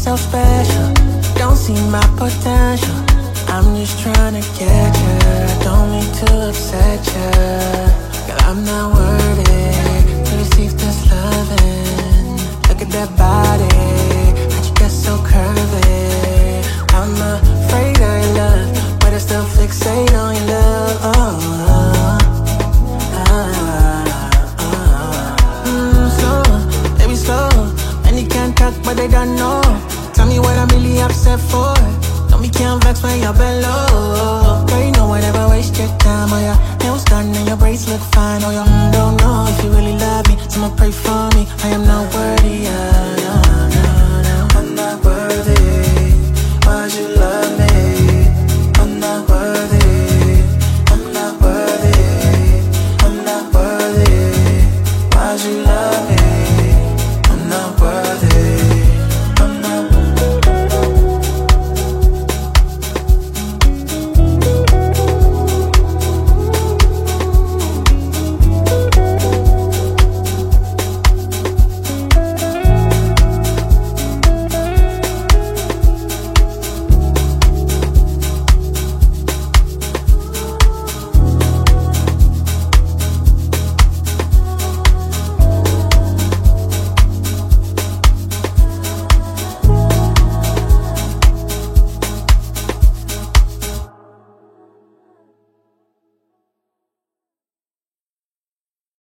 so special. Don't see my potential. I'm just trying to get you. I don't mean to upset you. Girl, I'm not worthy to receive this loving. Look at that body, how'd you get so curvy? I'm afraid of your love, but I still fixate on your love. Slow, baby slow. And you can't talk, but they don't know. Tell me what I'm really upset for. Tell me can't vex when you're below. Girl, you know I never waste your time. Oh, your nails done and your braids look fine. Oh, you don't know if you really love me. Someone pray for me, I am not worthy of